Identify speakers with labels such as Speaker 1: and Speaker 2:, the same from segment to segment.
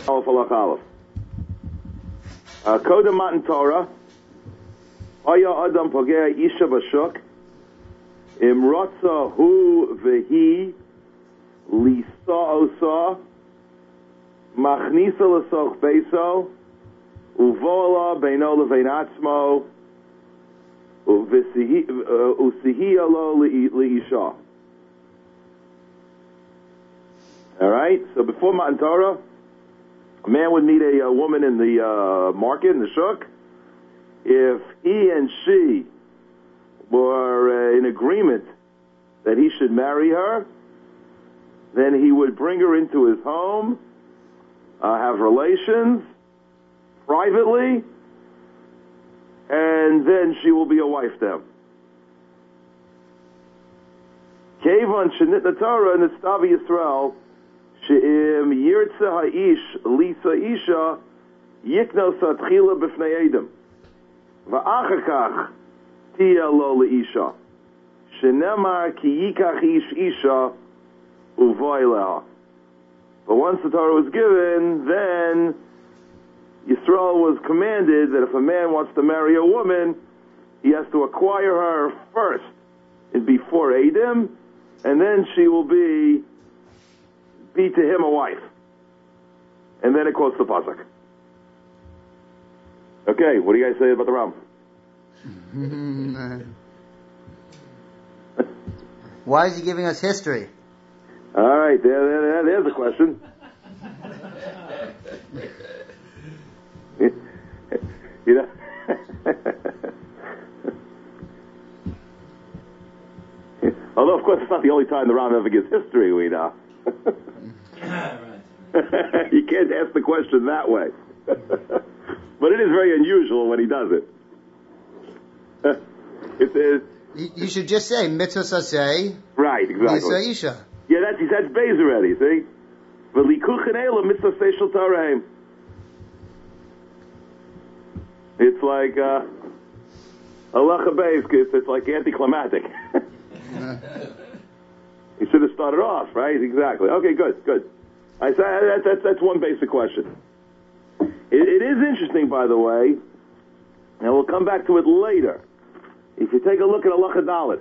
Speaker 1: Aleph Alach Aleph. Kodem Matan Torah. Haya Adam Pogea Isha Bashuk. Imrotza Hu Vehi Lisa Osa Machnisa L'Soch Beso Uvola Beino Levein Atzmo Usihia Lo Leisha. All right. So before Matan Torah, a man would meet a woman in the market, in the shuk. If he and she were in agreement that he should marry her, then he would bring her into his home, have relations privately, and then she will be a wife to him. Kevan shenitna Torah nitztav Yisrael she'im yirtze ha'ish lisa isha yiknos atchila b'fnei edom va'achar kach tia lo leisha shenemar ki yikach ish isha uvoy leha. But once the Torah was given, then Yisrael was commanded that if a man wants to marry a woman, he has to acquire her first before Edom, and then she will be to him a wife. And then it quotes the pasuk. Okay, what do you guys say about the Ram?
Speaker 2: Why is he giving us history?
Speaker 1: All right, there's the question. You know, although of course it's not the only time the Ram ever gives history, we know. You can't ask the question that way. But it is very unusual when he does it.
Speaker 2: You should just say mitzvah saseh.
Speaker 1: Right, exactly.
Speaker 2: Lisa isha.
Speaker 1: Yeah, that's Beis already. See, v'likuchen ela mitzvah seshel Torah. It's like halacha beis. It's like anticlimactic. You should have started off, right? Exactly. Okay, good. I say that's one basic question. It is interesting, by the way, and we'll come back to it later. If you take a look at halacha dalet,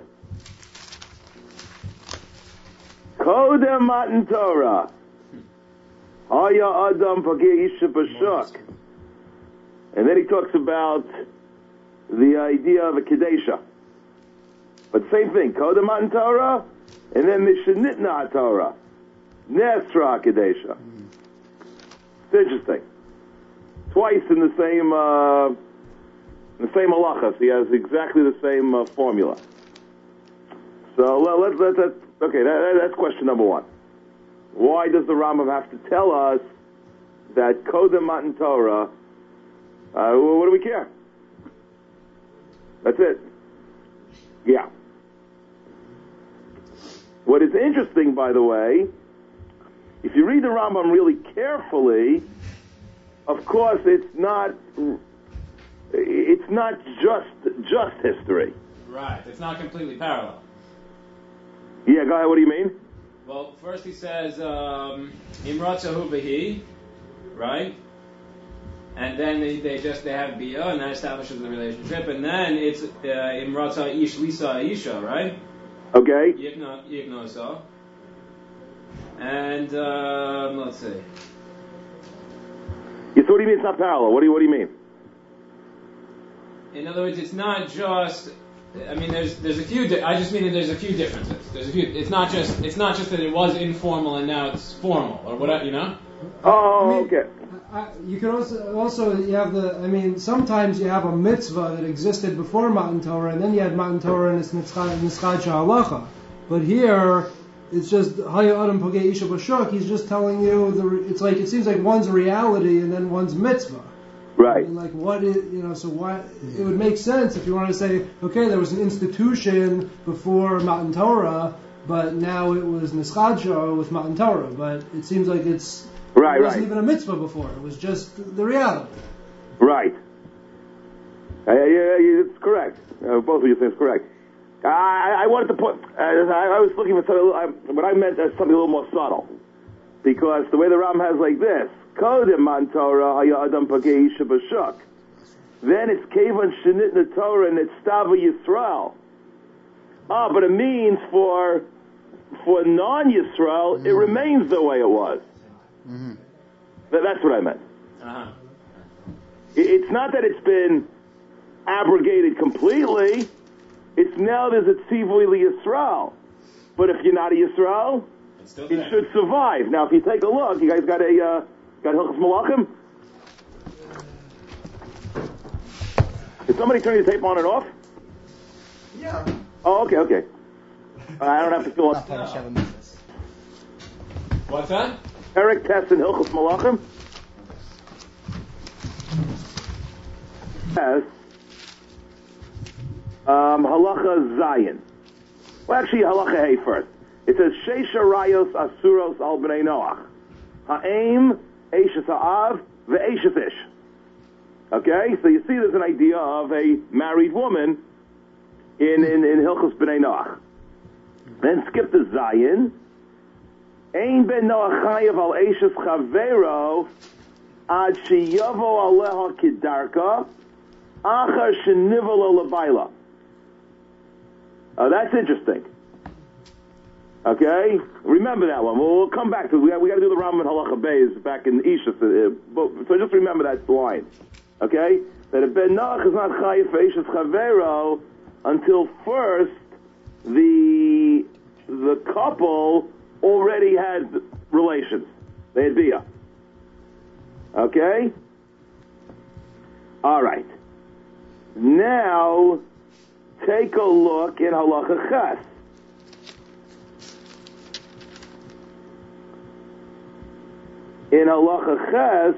Speaker 1: Kodem Matan Torah, Haya Adam Pagei Isha Bashuk, and then he talks about the idea of a Kedesha. But same thing, Kodem Matan Torah, and then Mishnitna Torah, Nesra Kedesha. It's interesting. Twice in the same halachas, he has exactly the same formula. So that's question number one. Why does the Rambam have to tell us that Kodem Matan Torah? What do we care? That's it. Yeah. What is interesting, by the way, if you read the Rambam really carefully, of course it's not just history.
Speaker 3: Right. It's not completely parallel.
Speaker 1: Yeah, go ahead. What do you mean?
Speaker 3: Well, first he says Imratzahu Behi, right? And then they have Bia, and that establishes the relationship. And then it's Imratza Ish Lisa Isha, right?
Speaker 1: Okay.
Speaker 3: Yignosa. And let's see.
Speaker 1: Yeah, so what do you mean it's not parallel? What do you mean?
Speaker 3: In other words, it's not just. I mean, there's a few. I just mean that there's a few differences. There's a few. It's not just that it was informal and now it's formal or whatever. You know.
Speaker 1: Oh, okay.
Speaker 4: You can also you have the. I mean, sometimes you have a mitzvah that existed before Matan Torah, and then you had Matan Torah and it's Nitzchad Halacha. But here, it's just Haya Adam Pogei Isha Bashuk. He's just telling you it's like it seems like one's reality and then one's mitzvah.
Speaker 1: Right.
Speaker 4: I mean, like what is so why it would make sense if you want to say, okay, there was an institution before Matan Torah, but now it was Nischadja with Matan Torah. But it seems like it wasn't even a mitzvah before. It was just the reality.
Speaker 1: Right. Yeah, it's correct. Both of you think it's correct. I wanted to put. I was looking for something. What I meant as something a little more subtle, because the way the Ram has like this. Kodem Matan Torah Haya Adam Pagei Isha B'Shuk. Then it's Kevan Shenitna Torah and it's Stava Yisrael. But it means for non-Yisrael, it remains the way it was.
Speaker 2: Mm-hmm.
Speaker 1: That's what I meant.
Speaker 3: Uh-huh.
Speaker 1: It's not that it's been abrogated completely. It's now there's a tzivui Yisrael. But if you're not a Yisrael,
Speaker 3: It's still
Speaker 1: it
Speaker 3: there.
Speaker 1: should survive. Now, if you take a look, you guys got Hilchos Malachim? Did somebody turn your tape on and off?
Speaker 2: Yeah.
Speaker 1: Oh, okay. I don't have to fill up.
Speaker 3: What's that?
Speaker 1: Eric Tess and Hilchos Malachim. Yes. Halacha Zayin. Well, actually, Halacha Hey first. It says, Sheisha Rayos Asuros Al B'nai Noach. Ha'aim, Eishes Ha'av, Ve'eishes Ish. Okay? So you see there's an idea of a married woman in Hilchos B'nai Noach. Then skip to Zayin. Ein ben Noach Chayev Al Eishes Chavero Ad Sheyavo Aleha Kidarka Achar Shenivala Lebaila. That's interesting. Okay? Remember that one. We'll come back to it. We got to do the Rambam and Halacha Beis back in Isha. So just remember that line. Okay? That a Ben Noach is not Chayev for Eishes Chavero until first the couple already had relations. They had Bia. Okay? Alright. Now, take a look in Halacha Ches. In Halacha Ches,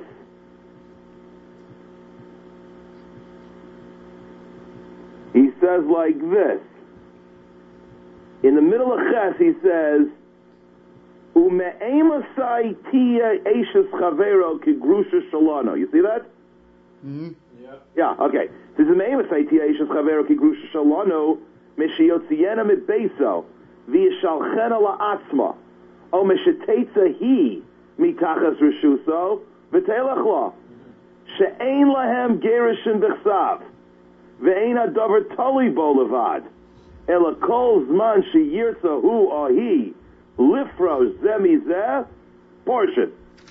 Speaker 1: he says like this. In the middle of Ches, he says, Ume'emasai tia eishes chavero kigrusha shalano. You see that?
Speaker 2: Mm-hmm.
Speaker 1: Yeah, okay. This is Ume'emasai tia eishes chavero kigrusha shalano mishiyotziena mitbeso v'yishalchena la'atzma o mishetetza hi mitachas rishuso v'telech lo she'ein lahem gerishin b'chsav ve'ein adavar toli bo levad ela kol zman sheyirtza hu or he lifro zemizeh portion.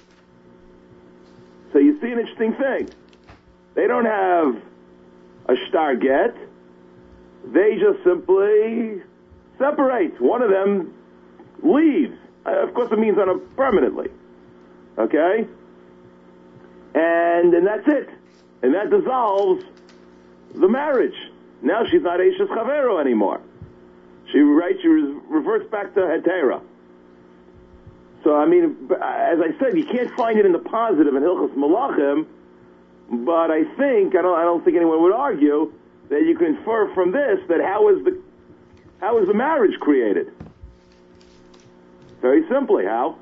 Speaker 1: So you see an interesting thing. They don't have a shtar get. They just simply separate. One of them leaves. Of course, it means on a permanently. Okay? And that's it. And that dissolves the marriage. Now she's not Eishes Chavero anymore. She reverts back to Hetera. So, I mean, as I said, you can't find it in the positive in Hilchos Malachim, but I don't think anyone would argue that you can infer from this that how is the marriage created? Very simply, how?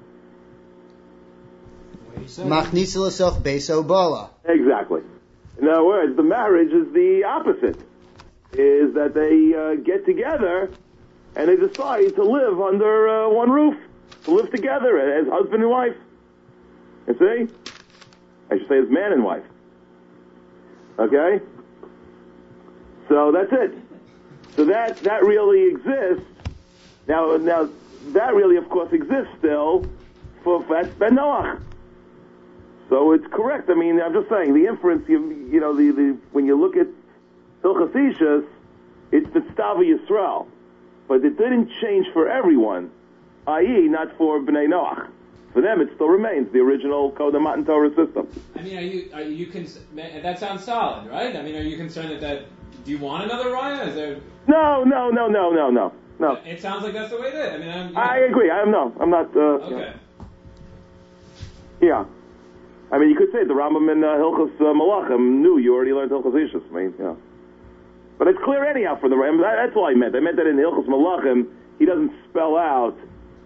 Speaker 2: Machnisa l'soch beso bala.
Speaker 1: Exactly. In other words, the marriage is the opposite. Is that they get together and they decide to live under one roof, to live together as husband and wife. You see? I should say as man and wife. Okay? So that's it. So that really exists. Now that really, of course, exists still for Ben Noach. So it's correct. I mean, I'm just saying the inference. You know, the when you look at Hilchos Ishus, it's the Stava Yisrael, but it didn't change for everyone, i.e., not for Bnei Noach. For them, it still remains the original Kodem Matan Torah system.
Speaker 3: I mean, are you that sounds solid, right? I mean, are you concerned that do you want another raya? Is there?
Speaker 1: No.
Speaker 3: It sounds like that's the way it is. I mean,
Speaker 1: I agree. I'm not.
Speaker 3: Okay.
Speaker 1: Yeah. I mean, you could say the Rambam in Hilchos Malachim knew you already learned Hilchos Ishus. I mean, yeah. But it's clear anyhow for the Rambam. That's all I meant. I meant that in Hilchos Malachim, he doesn't spell out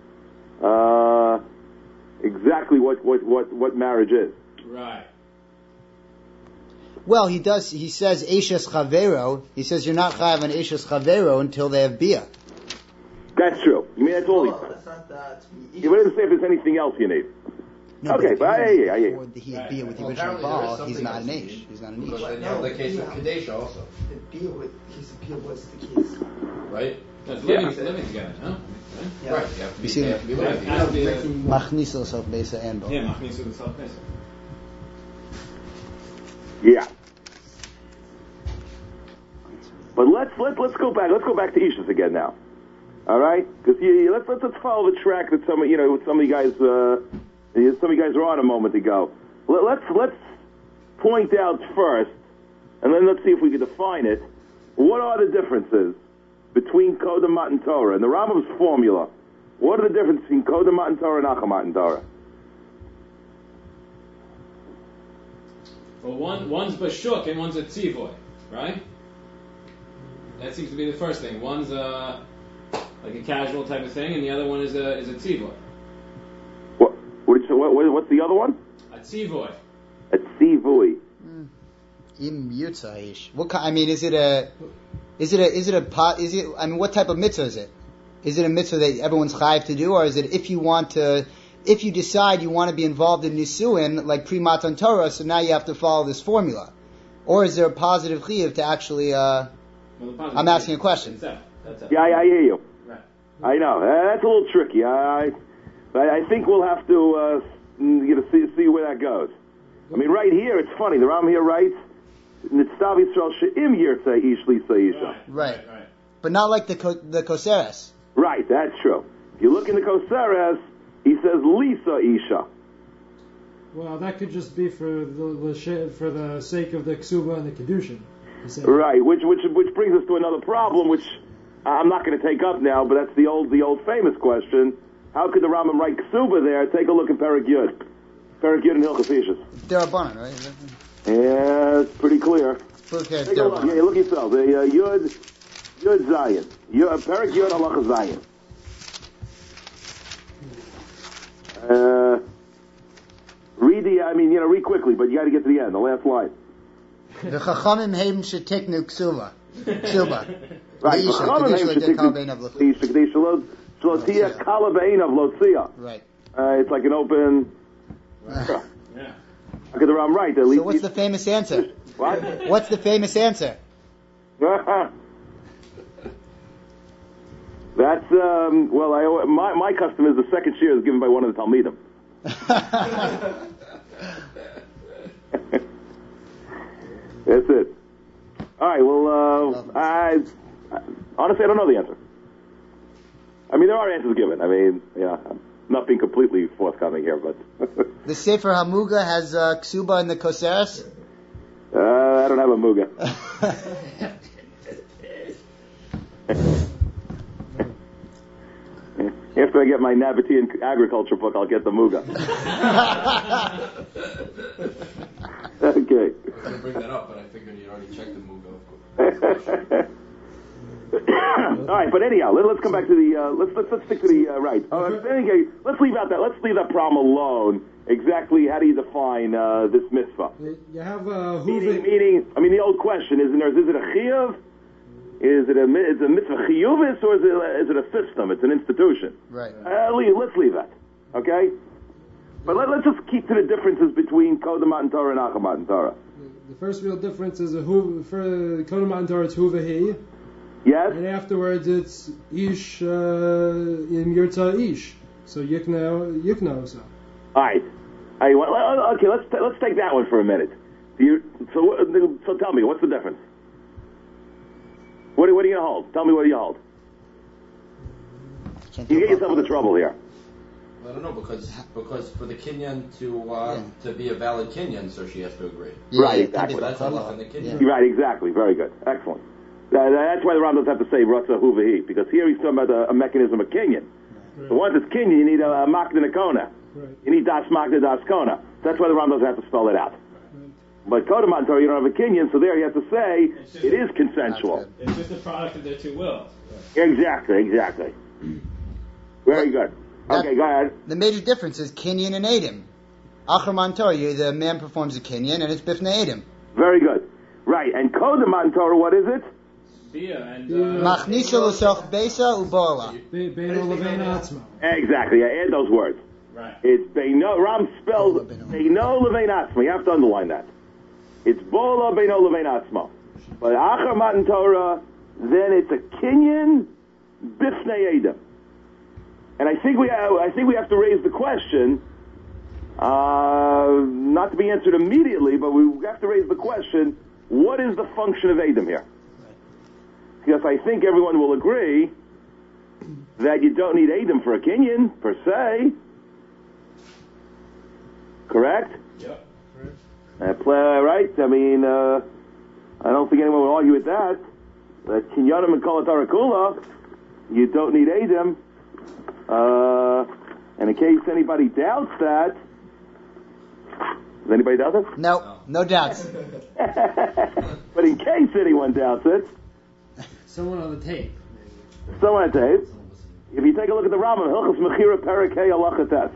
Speaker 1: exactly what marriage is.
Speaker 3: Right.
Speaker 2: Well, he does. He says Eishes Chavero. He says you're not chayav an Eishes Chavero until they have bia.
Speaker 1: That's true. I mean, that's all he said.
Speaker 2: That's not that.
Speaker 1: He doesn't say if there's anything else you need.
Speaker 2: No,
Speaker 1: Okay, but I hear you.
Speaker 2: before he had beer with the
Speaker 5: Well,
Speaker 2: original
Speaker 5: apparently
Speaker 2: ball,
Speaker 5: there is
Speaker 2: he's not an
Speaker 5: something
Speaker 2: ish.
Speaker 5: else
Speaker 2: He's not an
Speaker 5: Because
Speaker 2: ish.
Speaker 5: then you have the case with Kadesh also,
Speaker 6: The beer was the case.
Speaker 5: right?
Speaker 3: That's
Speaker 5: Yeah.
Speaker 3: living together, no?
Speaker 6: Yeah.
Speaker 5: Right, you have to
Speaker 2: You
Speaker 5: be,
Speaker 2: see
Speaker 5: they
Speaker 2: the-
Speaker 5: have to be
Speaker 3: Right.
Speaker 5: living
Speaker 3: Has to be
Speaker 5: together.
Speaker 2: Machnisel sof besa and ball.
Speaker 3: Yeah, machnisu the self basic.
Speaker 1: Yeah. But let's go back. Let's go back to Ishus again now. All right, because let's follow the track that some of you guys were on a moment ago. Let's point out first, and then let's see if we can define it. What are the differences between Kodem Matan Torah and the Rambam's formula? What are the differences between Kodem Matan Torah and Achar Matan Torah?
Speaker 3: Well, one's bashuk and one's a tzivoy, right? That seems to be the first thing. One's like a casual type of thing, and the other one is a tzivoy.
Speaker 1: What's the other one?
Speaker 3: A tzivoy.
Speaker 1: A tzivui.
Speaker 2: Im yutza ish. What kind? I mean, I mean, what type of mitzvah is it? Is it a mitzvah that everyone's chayiv to do, or is it if you decide you want to be involved in nisuin, like pre-Matan Torah, so now you have to follow this formula? Or is there a positive chiyuv to actually, I'm asking a question.
Speaker 3: That's it.
Speaker 1: Yeah, I hear you.
Speaker 3: Right.
Speaker 1: I know. That's a little tricky. I think we'll have to see where that goes. I mean, right here, it's funny. The Ram here writes, Nitztav Yisrael she'im yirtzeh ish lisa isha.
Speaker 2: Right. But not like the Koseres.
Speaker 1: Right, that's true. If you look in the Koseres, he says lisa isha.
Speaker 4: Well, that could just be for the sake of the ksuba and the kedushin.
Speaker 1: Right, which brings us to another problem, which I'm not going to take up now, but that's the old famous question. How could the Rambam write ksuba there? Take a look at Perek Yud. Perek Yud and Hilchos Ishus.
Speaker 2: Derabanan, right?
Speaker 1: Yeah, it's pretty clear.
Speaker 2: Okay,
Speaker 1: Take a look. Yeah, look yourself. The Yud Zion. Perek Yud Halacha Zion. Read quickly, but you got to get to the end, the last line.
Speaker 2: The Chachamim heim sheteknu ksuba.
Speaker 1: Right.
Speaker 2: Leisha, Kadesh Lekal Bein of L'Chut. Right.
Speaker 1: It's like an open.
Speaker 3: Yeah.
Speaker 1: How could the Ram write?
Speaker 2: So what's the famous answer?
Speaker 1: What?
Speaker 2: What's the famous answer?
Speaker 1: That's my custom is the second share is given by one of the Talmidim. That's it. All right. Well, honestly, I don't know the answer. I mean, there are answers given. I mean, I'm not being completely forthcoming here, but
Speaker 2: The Sefer Hamuga has ksuba in the Koseres.
Speaker 1: I don't have a muga. After I get my Nabatean agriculture book, I'll get the muga. Okay.
Speaker 5: I was going to bring that up, but I figured you'd already checked the Mugo, of course.
Speaker 1: All right, but anyhow, let's come back to the let's stick to the right. Anyway, let's leave that problem alone. Exactly, how do you define this mitzvah?
Speaker 4: You have
Speaker 1: Meaning, I mean, the old question is it a chiyuv? Is it a mitzvah chiyuvis, or is it a system? It's an institution.
Speaker 2: Right.
Speaker 1: Let's leave that, okay? But let's just keep to the differences between Kodem Matan Torah and Achar Matan Torah.
Speaker 4: The first real difference is for Kodem Matan Torah it's huvahi,
Speaker 1: Yes.
Speaker 4: and afterwards it's ish in yurtza ish. So yikna so.
Speaker 1: All right. Okay, let's take that one for a minute. So tell me, what's the difference? What are you gonna hold? Tell me what do you hold? You get yourself into trouble here.
Speaker 5: I don't know, because for the Kinyan to be a valid Kinyan, so she has to agree.
Speaker 2: Yeah,
Speaker 1: Right,
Speaker 2: yeah,
Speaker 1: exactly.
Speaker 5: So that's enough in the Kinyan.
Speaker 1: Right, exactly. Very good. Excellent. That's why the Ram doesn't have to say Ratza Huvahi, because here he's talking about a mechanism of Kinyan.
Speaker 4: Right.
Speaker 1: So once it's Kinyan, you need a Makda Nakona.
Speaker 4: Right.
Speaker 1: You need Das Makda Das Kona. That's why the Ram doesn't have to spell it out. But Kodem Matan Torah, you don't have a Kinyan, so there you have to say it is consensual.
Speaker 3: It's just a product of their two wills.
Speaker 1: Exactly. Very good. Okay, go ahead.
Speaker 2: The major difference is Kinyan and Adam. Achar Matan Torah, the man performs a Kinyan, and it's Bifnei Adam.
Speaker 1: Very good. Right, and Kodem Matan Torah, what is it?
Speaker 3: Bia and
Speaker 2: Machnisa l'soch beisa u'bola.
Speaker 4: Beino levein atzma.
Speaker 1: Exactly, add those words.
Speaker 3: Right.
Speaker 1: It's Beino, Ram spells Beino Levein Atzma. You have to underline that. It's Bola Beino Levein Atzma. But Achar Matan Torah, then it's a Kinyan Bifnei Edom. And I think we have to raise the question, not to be answered immediately, but we have to raise the question, what is the function of Edom here? Because I think everyone will agree that you don't need Edom for a Kinyan, per se. Correct?
Speaker 3: Yep.
Speaker 1: Right? I mean, I don't think anyone will argue with that. That Kinyanim and Kol Tarakula, you don't need Edom. And in case anybody doubts that, does anybody doubt it?
Speaker 2: No doubts.
Speaker 1: But in case anyone doubts it,
Speaker 4: Someone on the tape.
Speaker 1: someone on tape, if you take a look at the Rambam, Hilchos Mechira Perek Hey Halacha Tes.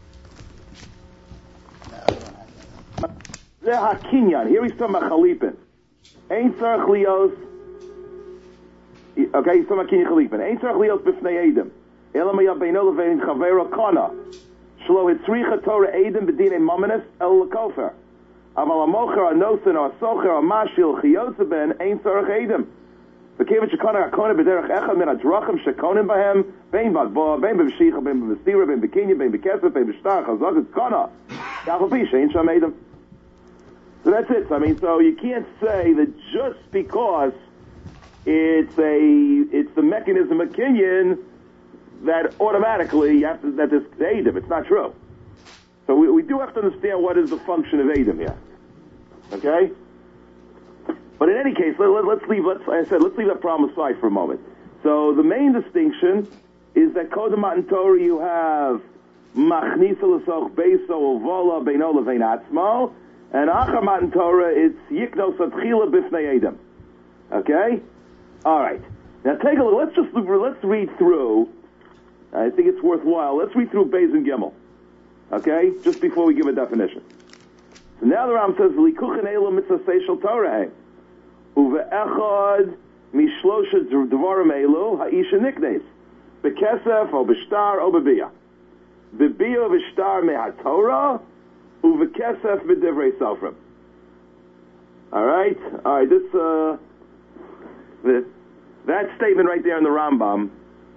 Speaker 1: Zeh HaKinyan. Here he's talking about Chalipin. Ein Tzarech Lios. Okay, he's talking about Kinyan Chalipin. Ein Tzarech Lios B'fnei Edom. Elam Yabeino Levein Chavero Kana. Shlo Hitzricha Torah Edom B'dinei Mamanis El Lekofer. Aval HaMocher HaNosen HaSocher HaMashil Chiyotze Ben Ein Tzarech Edom. V'kevit Shekona HaKona B'derech Echad Min HaDrachim Shekonim Bahem Bein Bagboa, Bein B'V'shicha, Bein B'V'Stira, Bein B'Kinya, Bein B'Kesef, Bein B'Shtar, Chazak, it's Kana. Yafal Pi, Shein Sham Edom. So that's it. I mean, so you can't say that just because it's the mechanism of Kinyan that automatically you have to, that is Edom. It's not true. So we do have to understand what is the function of Edom here. Okay? But in any case, let's leave that problem aside for a moment. So the main distinction is that Kodem Matan Torah you have Machnisa L'soch Beiso Uvola Beino Levein Atzmo, and Achar Matan Torah it's Yiknos Atchila Bifnei Edom. Okay? Alright. Now take a look, let's read through, I think it's worthwhile, let's read through Beis and Gimel. Okay? Just before we give a definition. So now the Ram says, Likuchen Elo Mitzvah Seishal Torah Uve'echad Mishlosha Dvarim Elu Ha'isha Niknes Bekesef O B'Shtar O B'Biyah B'Biyah V'Shtar Me'HaTorah Uve'kesef B'Divrei Sofrim. Alright, that statement right there in the Rambam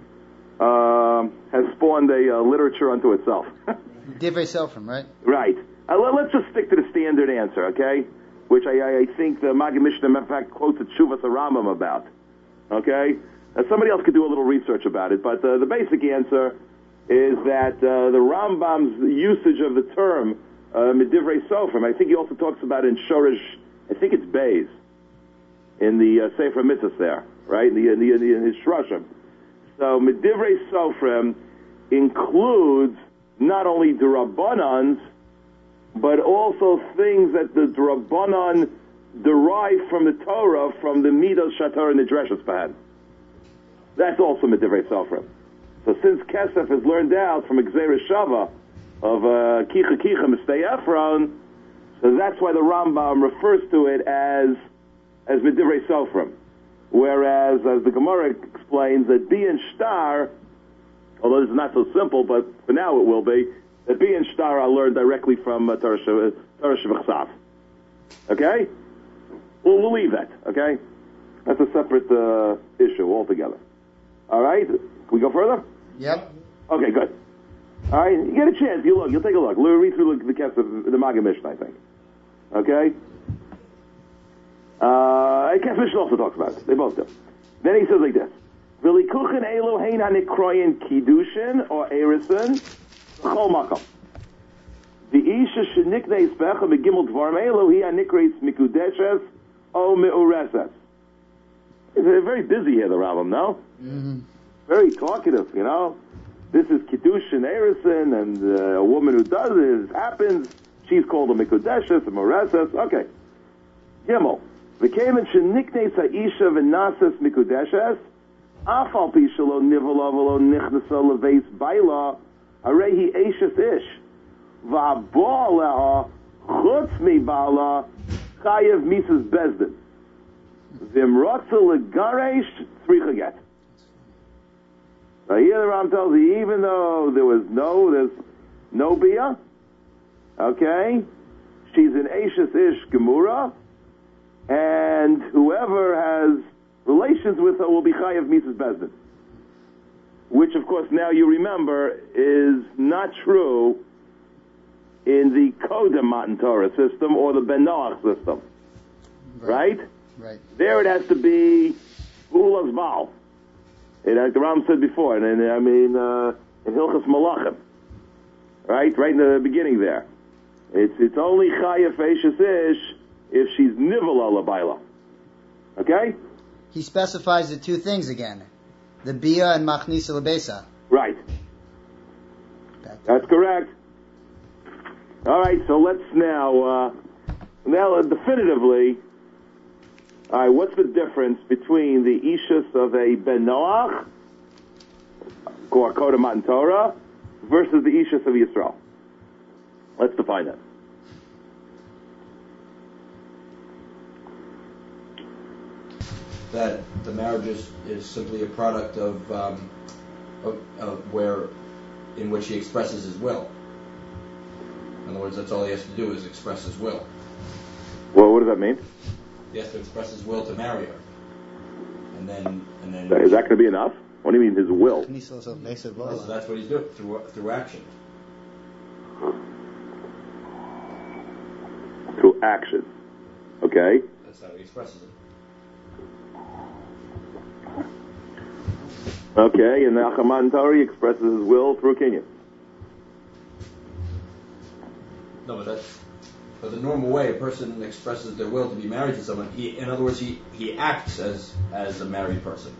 Speaker 1: has spawned a literature unto itself.
Speaker 2: Divrei Sofrim, right?
Speaker 1: Right. Let's just stick to the standard answer, okay? Which I think the Maggid Mishnah, in fact, quotes a Tshuvas Rambam about. Okay? Somebody else could do a little research about it, but the basic answer is that the Rambam's usage of the term Midivrei Sofrim, I think he also talks about in Shorish, I think it's Beis, in the Sefer Mitzvahs there, right? In his Shroshim. So Midivrei Sofrim includes not only the Rabbanans, but also things that the Rabbanan derive from the Torah, from the Midos Shatorah Nidreshes Pahan. That's also Midivrei Sofrim. So since Kesef is learned out from Gzeirah Shava of Kicha Kicha Mistei Ephron, so that's why the Rambam refers to it as Midivrei Sofrim. Whereas, as the Gemara explains, that Bi and Shtar, although this is not so simple, but for now it will be, that Bi and Shtar are learned directly from Torah Shevachsav. Okay? We'll leave that, okay? That's a separate issue altogether. Alright? Can we go further?
Speaker 2: Yep.
Speaker 1: Okay, good. Alright, you get a chance, you'll take a look. Read through the Kesef, the Maggid Mishnah, I think. Okay? Kesef Mishnah also talks about it. They both do. Then he says like this. V'likuchen elu hein hanikroyin kiddushin or erison chol makom. The isha shenikneis becha begimel dvarim elu hi hanikreis mikudeshes o meureses. They're very busy here, the Rambam, no?
Speaker 2: Mm-hmm.
Speaker 1: Very talkative, you know? This is kiddushin erison, and a woman who does it happens. She's called a mikudeshes, a meureses. Okay. Gimel. V'kemen shenikneis ha'isha v'nases mikudeshes Afal pi shelo nivola v'lo nichnaso leveis baila arehi eishes ish v'abol leha chutz mi bala chayev misas bezdin v'imrotza legaresh tzricha get. So here the Ram tells you, even though there's no bia. Okay? She's an Eishes Ish Gemura, and whoever has relations with her will be Chayav Mises Bezdin. Which, of course, now you remember is not true in the Kodem Matan Torah system or the Ben Noach system. Right?
Speaker 2: Right.
Speaker 1: There it has to be Ulas Baal. Like the Ram said before, and in Hilchas Malachim. Right in the beginning there. It's only Chayav Eishes Ish if she's Nivala Labaila. Okay?
Speaker 2: He specifies the two things again. The Bia and Machnisa Lebesa.
Speaker 1: Right. That's correct. All right, so let's now definitively, all right, what's the difference between the Ishus of a Ben Noach, or Kodem Matan Torah, versus the Ishus of Yisrael? Let's define that.
Speaker 5: That the marriage is simply a product of where, in which he expresses his will. In other words, that's all he has to do is express his will.
Speaker 1: Well, what does that mean?
Speaker 5: He has to express his will to marry her, and then.
Speaker 1: Is that going to be enough? What do you mean his will?
Speaker 5: So that's what he's doing through action.
Speaker 1: Through action. Okay.
Speaker 5: That's how he expresses it.
Speaker 1: Okay, and the Achar Matan Torah expresses his will through Kinyan.
Speaker 5: No, but the normal way a person expresses their will to be married to someone, in other words, he acts as a married person.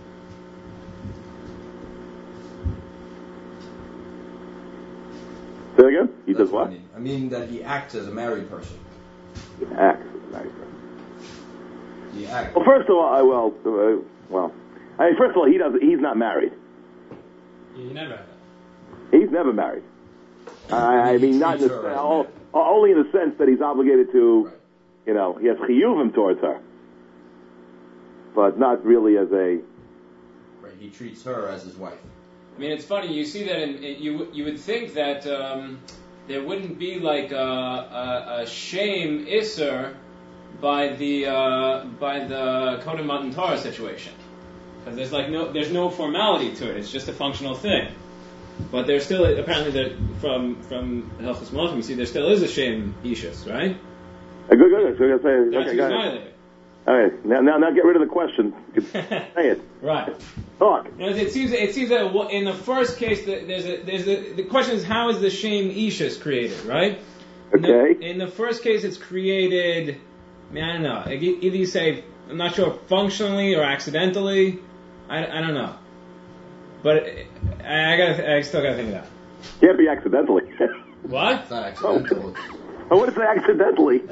Speaker 1: Say again? He does what?
Speaker 5: I mean that he acts as a married person.
Speaker 1: He acts as a married person.
Speaker 5: He acts.
Speaker 1: Well, first of all, first of all, he's not married.
Speaker 3: You never have.
Speaker 1: He's never married. I mean, not in the only in the sense that he's obligated to, right. He has chiyuvim towards her, but not really as a.
Speaker 5: Right, he treats her as his wife.
Speaker 3: I mean, it's funny. You see that, you would think that there wouldn't be like a shame isser by the Kodem Matan Torah situation, because there's no formality to it. It's just a functional thing. But there's still, apparently, from Hilchos Malachim, you see there still is a shame ishus, right?
Speaker 1: Good. So you're going to say,
Speaker 3: okay, go ahead.
Speaker 1: All right, now get rid of the question. Say it.
Speaker 3: Right.
Speaker 1: Talk.
Speaker 3: It seems that in the first case, the question is, how is the shame ishus created, right?
Speaker 1: Okay.
Speaker 3: In the first case, it's created, I don't know, either you say, I'm not sure, functionally or accidentally, I don't know. But I still gotta think of that.
Speaker 1: Can't be accidentally.
Speaker 3: What?
Speaker 5: It's not accidental.
Speaker 1: I want to say accidentally.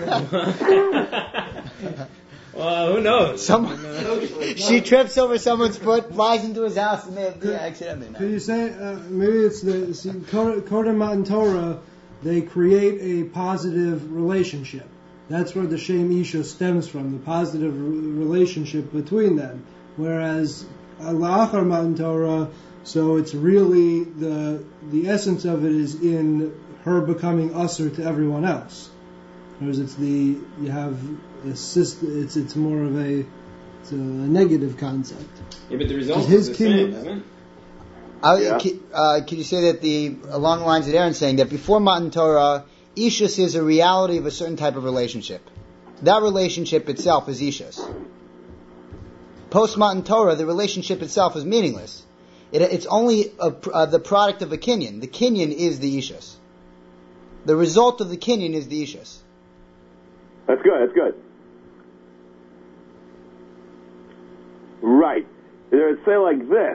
Speaker 3: Well, who knows?
Speaker 2: She trips over someone's foot, flies into his house, and may be accidentally.
Speaker 4: Could you say maybe it's Kodem Matan Torah? They create a positive relationship. That's where the Shem Isha stems from, the positive relationship between them. Whereas La'achar Matan Torah, so it's really the essence of it is in her becoming usher to everyone else. Whereas it's it's more of a negative concept.
Speaker 3: Yeah, but the result is the same, isn't it?
Speaker 2: Could you say that along the lines that Aaron's saying, that before Matan Torah, Ishus is a reality of a certain type of relationship. That relationship itself is Ishus. Post Matan Torah, the relationship itself is meaningless. It's only the product of a kinyan. The kinyan is the Ishus. The result of the kinyan is the Ishus.
Speaker 1: That's good. Right. They would say like this,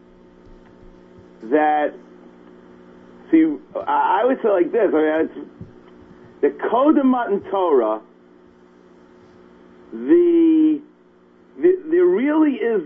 Speaker 1: that, see, I would say like this, it's the Kodem Matan Torah, there really is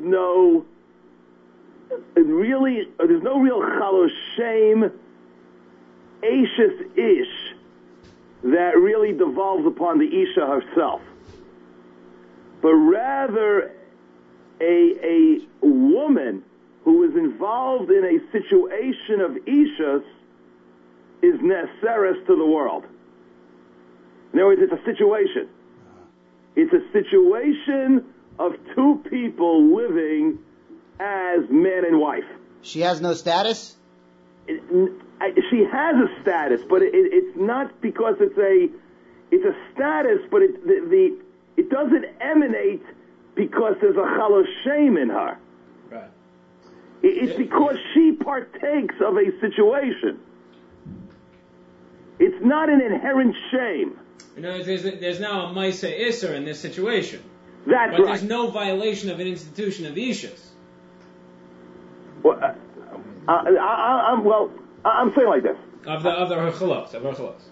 Speaker 1: there's no real chalosh shame, Eishes Ish, that really devolves upon the Isha herself, but rather a woman who is involved in a situation of Ishas is neseres to the world. In other words, it's a situation. It's a situation of two people living as man and wife.
Speaker 2: She has no status?
Speaker 1: She has a status, but it's not because it's a status, but it doesn't emanate because there's a chalo shame in her.
Speaker 3: Right.
Speaker 1: It's because she partakes of a situation. It's not an inherent shame.
Speaker 3: You know, there's now a Maisa Isser in this situation.
Speaker 1: That's
Speaker 3: but
Speaker 1: right.
Speaker 3: There's no violation of an institution of Ishus.
Speaker 1: Well, I'm saying like this.
Speaker 3: Of the Chalos, of our Chalos.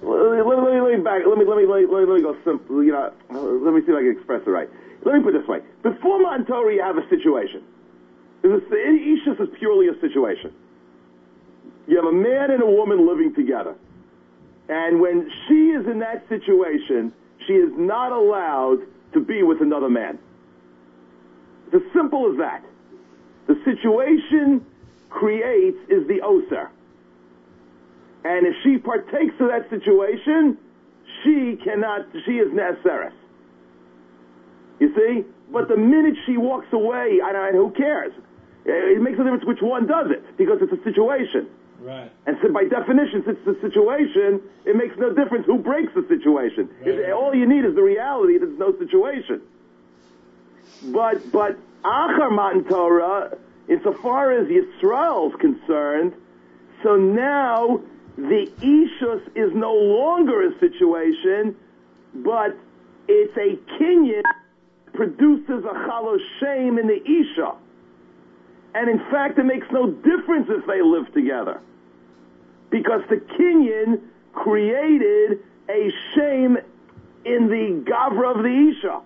Speaker 1: Let me go simple. You know, let me see if I can express it right. Let me put it this way: before Matan Torah, you have a situation. Ishus is purely a situation. You have a man and a woman living together, and when she is in that situation, she is not allowed to be with another man. It's as simple as that. The situation creates is the oser. And if she partakes of that situation, she is neseres. You see? But the minute she walks away, who cares? It makes no difference which one does it, because it's a situation.
Speaker 3: Right.
Speaker 1: And so by definition, since it's a situation, it makes no difference who breaks the situation.
Speaker 3: Right.
Speaker 1: All you need is the reality that there's no situation. But Achar Matan Torah, insofar as Yisrael is concerned, so now the Ishus is no longer a situation, but it's a kinyan that produces a chalo shem in the Isha. And in fact, it makes no difference if they live together. Because the kinyan created a shame in the gavra of the Isha.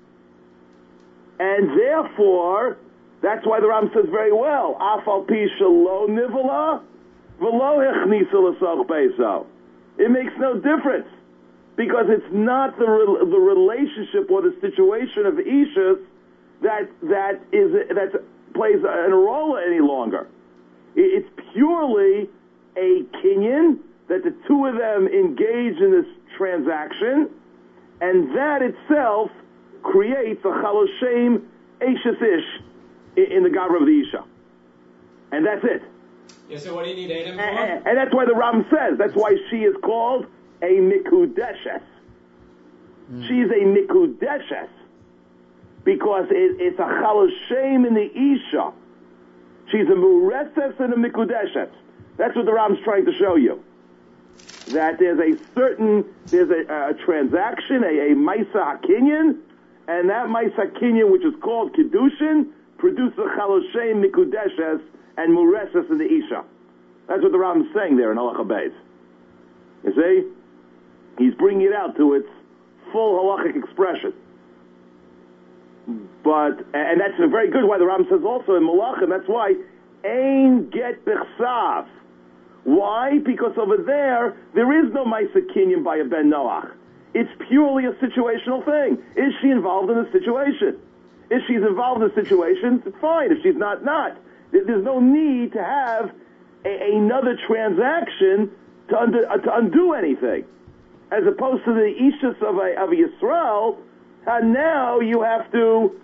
Speaker 1: And therefore, that's why the Ram says very well, Afal pi shelo nivala, v'lo hechnisa l'soch beiso. It makes no difference, because it's not the relationship or the situation of Ishus that plays a role any longer. It's purely a kinyan that the two of them engage in this transaction, and that itself creates a chalo shem eishes ish in the gavra of the Isha. And that's it.
Speaker 3: Yeah, so what do you need Adam for?
Speaker 1: And that's why the Ram says, that's why she is called a mikudeshes. She's a mikudeshes. Because it's a chalo shem in the Isha. She's a mureses and a mikudeshes. That's what the Ram's trying to show you. That there's a transaction, a Maisa HaKinyan, and that Maisa HaKinyan, which is called Kiddushin, produces a chalo shem mikudeshes and mureses in the Isha. That's what the Ram is saying there in Halacha Beis. You see? He's bringing it out to its full halachic expression. And that's a very good why the Ram says also in Malachim, that's why Ein Get Bechsav. Why? Because over there is no Maisa Kinyan by a Ben Noach. It's purely a situational thing. Is she involved in the situation? If she's involved in the situation, it's fine. If she's not. There's no need to have another transaction to undo anything. As opposed to the Ishus of a Yisrael, and now you have to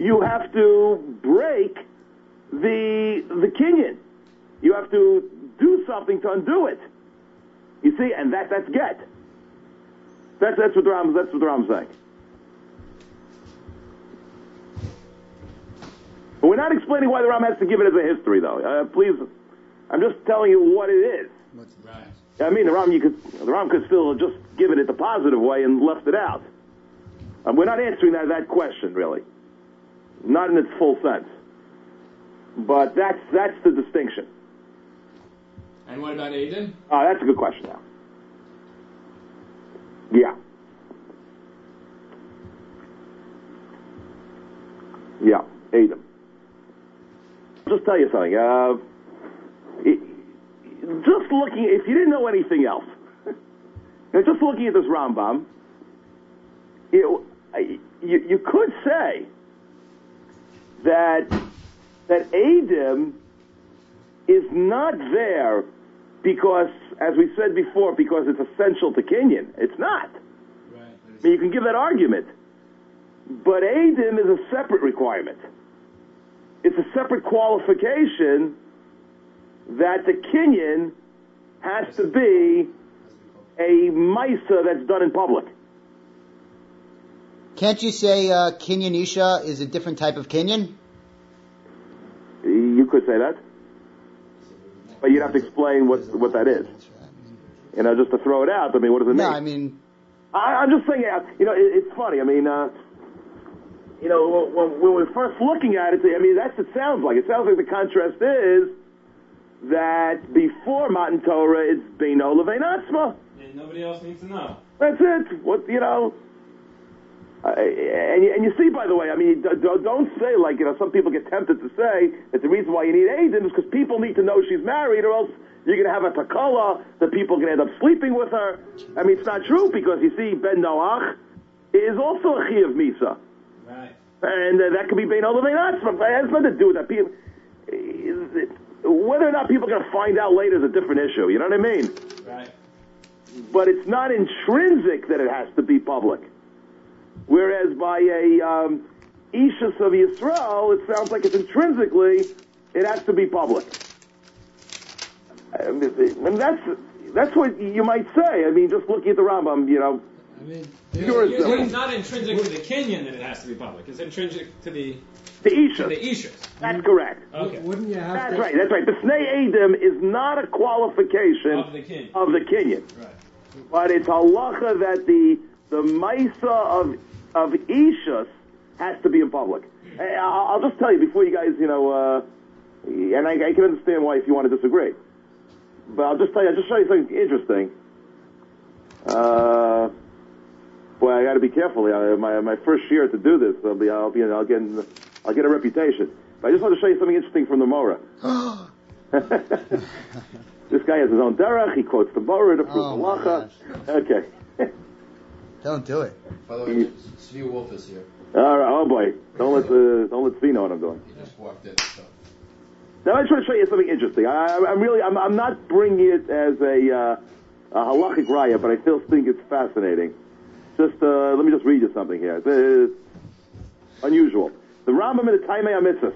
Speaker 1: break the kinyan. You have to do something to undo it. You see, and that's get. That's what the Ram's saying. But we're not explaining why the Ram has to give it as a history, though. Please, I'm just telling you what it is.
Speaker 3: Right.
Speaker 1: I mean, the Ram could still just give it the positive way and left it out. We're not answering that question, really. Not in its full sense. But that's the distinction.
Speaker 3: And what about Aiden?
Speaker 1: That's a good question now. Yeah. Yeah, Aiden. I'll just tell you something. Just looking, if you didn't know anything else, just looking at this Rambam, you could say that Adam is not there because as we said before, because it's essential to Kinyan. It's not.
Speaker 3: Right.
Speaker 1: I mean, you can give that argument. But Eidim is a separate requirement. It's a separate qualification that the Kinyan has to be a Maisa that's done in public.
Speaker 2: Can't you say Kinyan Isha is a different type of Kinyan?
Speaker 1: You could say that. But you'd have to explain what that is. You know, just to throw it out, I mean, what does it mean?
Speaker 2: No, I mean...
Speaker 1: I'm just saying, you know, it's funny. I mean, you know, when we're first looking at it, I mean, that's what it sounds like. It sounds like the contrast is that before Matan Torah, it's Beino Levein Atzma.
Speaker 3: And nobody else needs to know.
Speaker 1: That's it. What, you know... and you see, by the way, I mean, don't say, like, you know, some people get tempted to say that the reason why you need Eidim is because people need to know she's married, or else you're going to have a takala that people can end up sleeping with her. I mean, it's not true, because you see, Ben Noach is also a Chiyav Misa.
Speaker 3: Right.
Speaker 1: And that could be Ben Olavein Atzma. It has nothing to do with that. People, whether or not people are going to find out later is a different issue. You know what I mean?
Speaker 3: Right.
Speaker 1: But it's not intrinsic that it has to be public. Whereas by a Ishus of Yisrael, it sounds like it's intrinsically, it has to be public. And that's what you might say. I mean, just looking at the Rambam, you know.
Speaker 4: I mean,
Speaker 3: You're saying it's not intrinsic to the Kinyan that it has to be public. It's intrinsic to the
Speaker 1: Ishus.
Speaker 3: to the Ishus.
Speaker 1: That's correct.
Speaker 3: Okay.
Speaker 4: wouldn't you have
Speaker 1: That's
Speaker 4: to...
Speaker 1: right. That's right. The Snei Eidim is not a qualification
Speaker 3: Of the Kinyan.
Speaker 1: of the Kinyan.
Speaker 3: Right.
Speaker 1: But it's halacha that the Maisa of Ishus has to be in public. I'll just tell you before you guys, you know, and I can understand why if you want to disagree. But I'll just tell you, I'll just show you something interesting. Boy, I got to be careful. My first year to do this, I'll get a reputation. But I just want to show you something interesting from the Morah. This guy has his own derech. He quotes the Morah to prove halacha. Okay.
Speaker 2: Don't do it.
Speaker 5: By the way, Zvi Wolf is here.
Speaker 1: All right. Oh boy, don't let Zvi know what I'm doing.
Speaker 5: He just walked in. So.
Speaker 1: Now I'm trying to show you something interesting. I'm not bringing it as a halachic raya, but I still think it's fascinating. Just let me just read you something here. It's unusual. The Rambam in the Taimei HaMitzvos.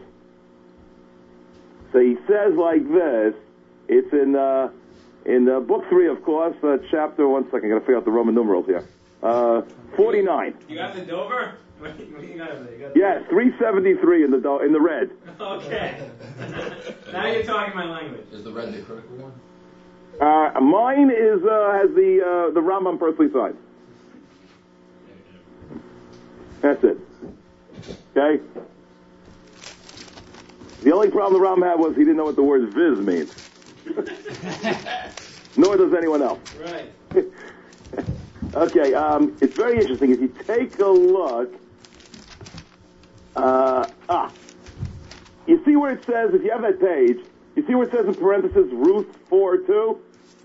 Speaker 1: So he says like this. It's in book 3, of course, chapter. 1 second, I got to figure out the Roman numerals here. 49.
Speaker 3: You got the Dover? What you got over there? You got
Speaker 1: Yes, 373 in the red.
Speaker 3: Okay. Now you're talking my language.
Speaker 5: Is the red the critical one?
Speaker 1: Mine has the Rambam personally signed. That's it. Okay? The only problem the Rambam had was he didn't know what the word viz means. Nor does anyone else.
Speaker 3: Right.
Speaker 1: Okay, it's very interesting. If you take a look, you see where it says, if you have that page, you see where it says in parentheses, Ruth 4:2?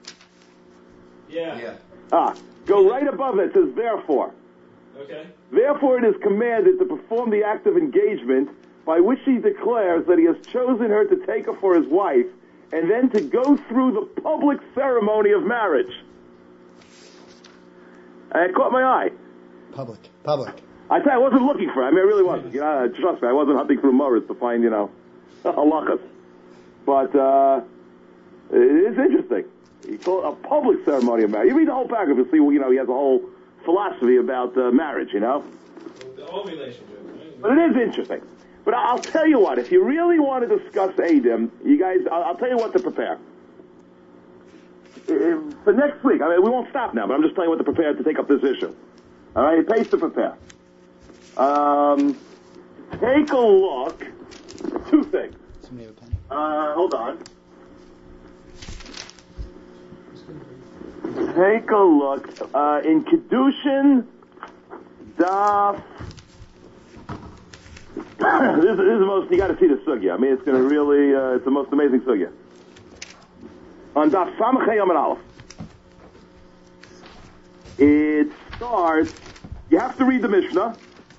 Speaker 3: Yeah.
Speaker 1: Go right above it. It says, therefore.
Speaker 3: Okay.
Speaker 1: Therefore it is commanded to perform the act of engagement by which he declares that he has chosen her to take her for his wife, and then to go through the public ceremony of marriage. And it caught my eye.
Speaker 2: Public.
Speaker 1: I tell you, I wasn't looking for it. I mean, I really wasn't. You know, trust me, I wasn't hunting through Morris to find, you know, halachas. But it is interesting. He called it a public ceremony of marriage. You read the whole paragraph, you'll see, you know, he has a whole philosophy about marriage, you know.
Speaker 3: The whole relationship. Right?
Speaker 1: But it is interesting. But I'll tell you what, if you really want to discuss Eidim, you guys, I'll tell you what to prepare. For next week, I mean, we won't stop now, but I'm just telling you what to prepare to take up this issue. All right, it pays to prepare. Take a look. Two things.
Speaker 2: Somebody have a penny?
Speaker 1: Hold on. Take a look. In Kedushin, Daf. This is the most, you got to see the sugya. I mean, it's going to really, it's the most amazing sugya. On Daf Samach Yom and Aleph. It starts, you have to read the Mishnah.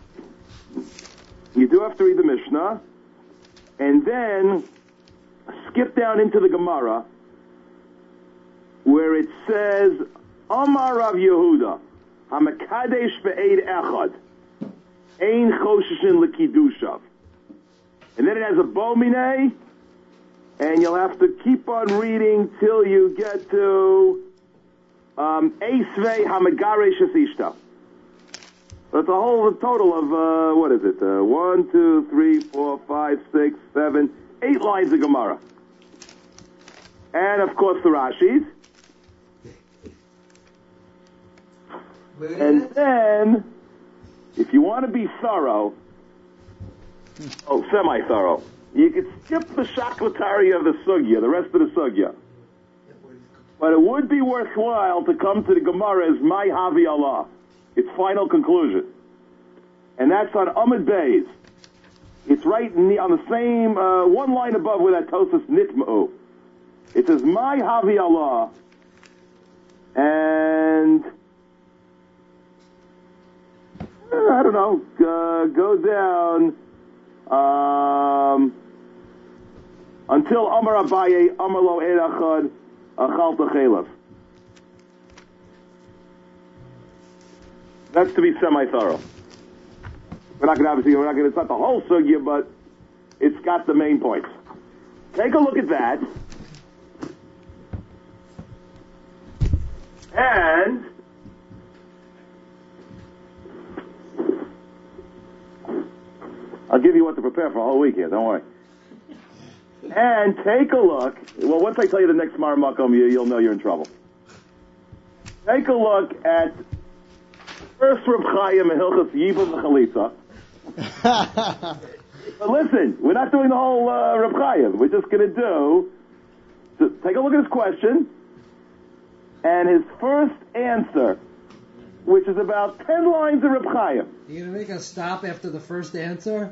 Speaker 1: You do have to read the Mishnah. And then skip down into the Gemara, where it says, Amar Rav Yehuda, HaMekadesh be'ed echad, ein choshishin l'kidushav. And then it has a bomine, and you'll have to keep on reading till you get to Eisvei HaMegaresh Ishta. That's a whole total of, 1, 2, 3, 4, 5, 6, 7, 8 lines of Gemara. And of course the Rashis. And then, if you want to be thorough, semi-thorough, you could skip the shaklatari of the sugya, the rest of the sugya. But it would be worthwhile to come to the Gemara's My Havi Allah, its final conclusion. And that's on Amud Beis. It's right on the same, one line above where that Tosas Nitma'u. It says My Havi Allah, and I don't know, go down until Amar Abaye, Amar Lo Erachad, Achal Techelav. That's to be semi-thorough. It's not the whole sugya, but it's got the main points. Take a look at that. And I'll give you what to prepare for a whole week here, don't worry. And take a look. Well, once I tell you the next Mar Makom, you'll know you're in trouble. Take a look at first Reb Chaim and Hilchos Yibum Chalitza. But listen, we're not doing the whole Reb Chaim. We're just going to take a look at his question and his first answer, which is about 10 lines of Reb Chaim.
Speaker 4: You going to make us stop after the first answer?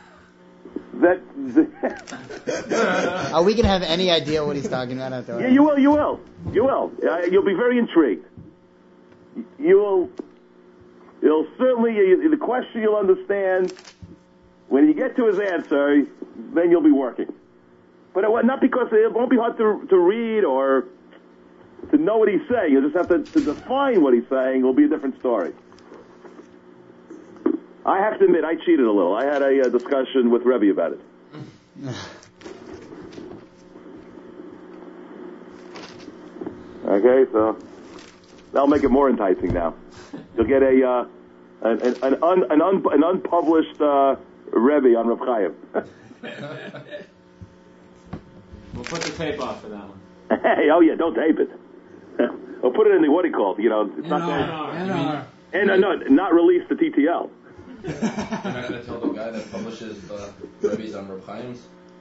Speaker 2: Are we going to have any idea what he's talking about?
Speaker 1: Yeah, you will. You'll be very intrigued. You'll certainly, the question you'll understand. When you get to his answer, then you'll be working. But not because it won't be hard to read or to know what he's saying. You'll just have to define what he's saying. It will be a different story. I have to admit, I cheated a little. I had a discussion with Rebbe about it. Okay, so that'll make it more enticing now. You'll get an unpublished Rebbe on Reb Chaim.
Speaker 3: We'll put the tape off for that one.
Speaker 1: Hey, oh yeah, don't tape it. Or put it in the what do you call it? It's not not release to TTL.
Speaker 5: You're not going to tell the guy that publishes the Rebbe's on Reb Chaim's?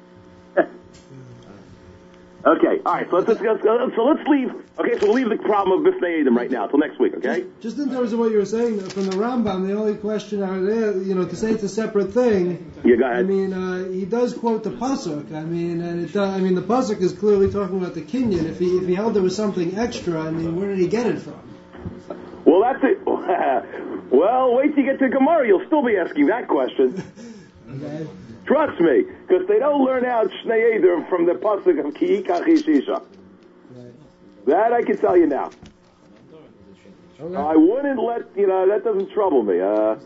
Speaker 1: Okay, all right. So let's leave. Okay, so we'll leave the problem of Bifnei Edom right now till next week. Okay.
Speaker 4: Just in terms of what you were saying from the Rambam, the only question I would add, to say it's a separate thing.
Speaker 1: Yeah, go ahead.
Speaker 4: I mean, he does quote the pasuk. I mean, the pasuk is clearly talking about the kinyan. If he held there was something extra, I mean, where did he get it from?
Speaker 1: Well, that's it. Well, wait till you get to Gemara. You'll still be asking that question.
Speaker 4: Okay.
Speaker 1: Trust me, because they don't learn out Shnei Eder from the pasuk of Ki Yikach Isha. That I can tell you now.
Speaker 4: Okay.
Speaker 1: I wouldn't let that doesn't trouble me.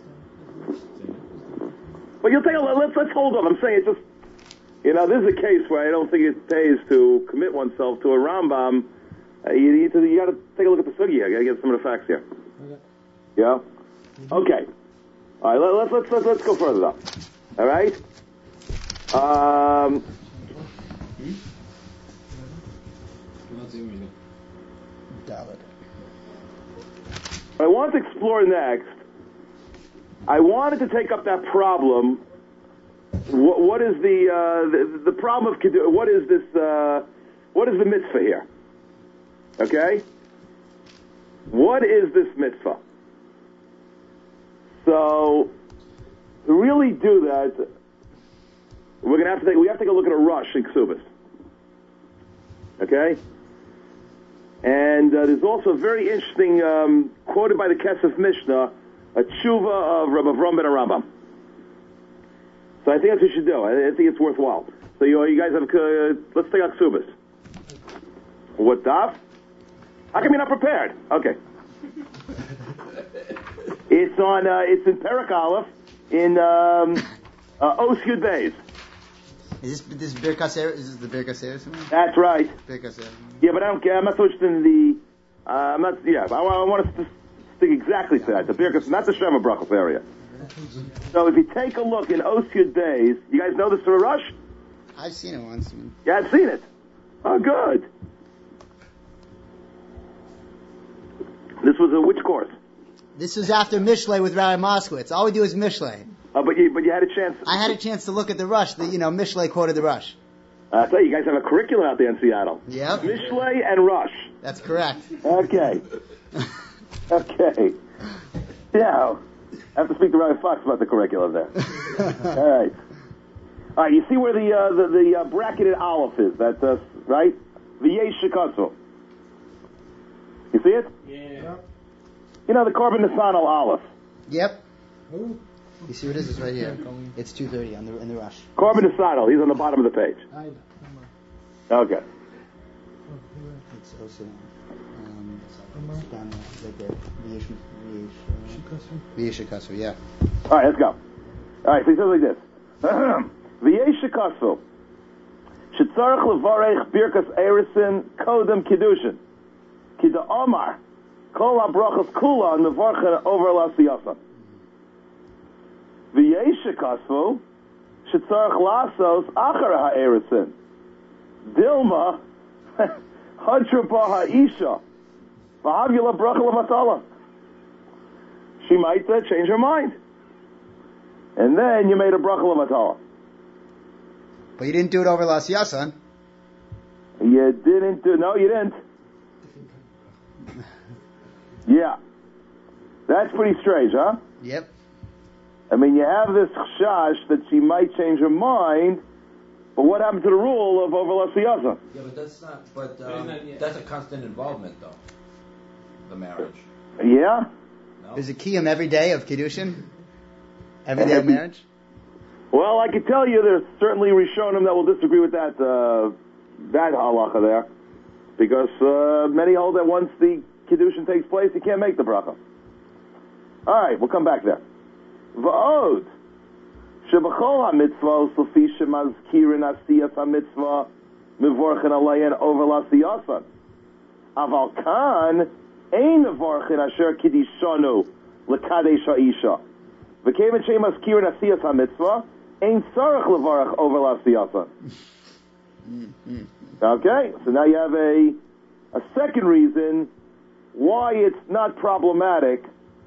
Speaker 1: But you'll take a let's hold on. I'm saying it just this is a case where I don't think it pays to commit oneself to a Rambam. You got to take a look at the sugi. I got to get some of the facts here.
Speaker 4: Okay.
Speaker 1: Yeah. Okay. All right. Let's go further though. All right. What I want to explore next, I wanted to take up that problem. What is the problem of Kedusha? What is this? What is the mitzvah here? Okay. What is this mitzvah? So, to really do that, we have to take a look at a rush in Ksubas. Okay? And there's also a very interesting, quoted by the Kesef Mishnah, a tshuva of Rabbi Avram ben Arambam. So I think that's what you should do. I think it's worthwhile. So you guys have, let's take out Ksubas. What daf? How come you're not prepared? Okay. It's in Perek Aleph in Os Yud Beis.
Speaker 2: Is this Birkas Eretz? Is this the Birkas Eretz?
Speaker 1: That's right.
Speaker 2: Birkas Eretz.
Speaker 1: Yeah, but I don't care. I'm not so interested in the. I'm not. Yeah, I want us to stick exactly to that. The Birkas, not the Shema Brachos area. So if you take a look in Os Yud Beis, you guys know this for a rush?
Speaker 2: I've seen it once.
Speaker 1: Yeah, I've seen it. Oh, good. This was which course?
Speaker 2: This was after Mishlei with Rabbi Moskowitz. All we do is Mishlei.
Speaker 1: But you had a chance.
Speaker 2: I had a chance to look at the Rush. Mishlei quoted the Rush.
Speaker 1: I tell you guys have a curriculum out there in Seattle.
Speaker 2: Yep.
Speaker 1: Mishlei and Rush.
Speaker 2: That's correct.
Speaker 1: Okay. Okay. Yeah. I have to speak to Rabbi Fox about the curriculum there. All right. All right. You see where the bracketed aleph is? That's right. V'yesh shekatzu. You see it?
Speaker 3: Yeah.
Speaker 1: You know the Korban Nisanel aleph.
Speaker 2: Yep. You see what it is? It's right here. It's 2:30 in the Rush.
Speaker 1: Korban Nisanel. He's on the bottom of the page. Okay.
Speaker 2: It's also down right there. V'yesh shekatzu. Yeah.
Speaker 1: All right. Let's go. All right. So he says like this. V'yesh shekatzu. Shetzarech levarech birkas erisin kodem kiddushin. Kida Omar, Kol HaBrachos Kula Nevarchen over Lasiyasa. V'yeshe Kasvu, Shetzarech Lasos Achar HaErisin. Dilma, Hadrupa HaIsha, V'havila Bracha Levatala. She might change her mind. And then you made a Bracha Levatala.
Speaker 2: But you didn't do it over Lasiyasa.
Speaker 1: You didn't do, no, you didn't. Yeah. That's pretty strange, huh?
Speaker 2: Yep.
Speaker 1: I mean, you have this chash that she might change her mind, but what happened to the rule of over Lasiyasa?
Speaker 5: Yeah, but that's not. But that's a constant involvement, though. The marriage.
Speaker 1: Yeah?
Speaker 5: No?
Speaker 2: There's a kiyum every day of Kiddushin? Every day of marriage?
Speaker 1: Well, I can tell you there's certainly Rishonim that will disagree with that halacha there, because many hold that once the Kiddushin takes place, you can't make the bracha. All right, we'll come back there. V'od shebachol hamitzvos l'fi shemazkirin asiyas hamitzvah mevorchen alein over lasiyasan. Aval kan ein mevorchen asher kiddishanu lekadesh ha'isha. V'keven shemazkirin asiyas hamitzvah ein tzarech levarach over lasiyasan. Okay, so now you have a second reason why it's not problematic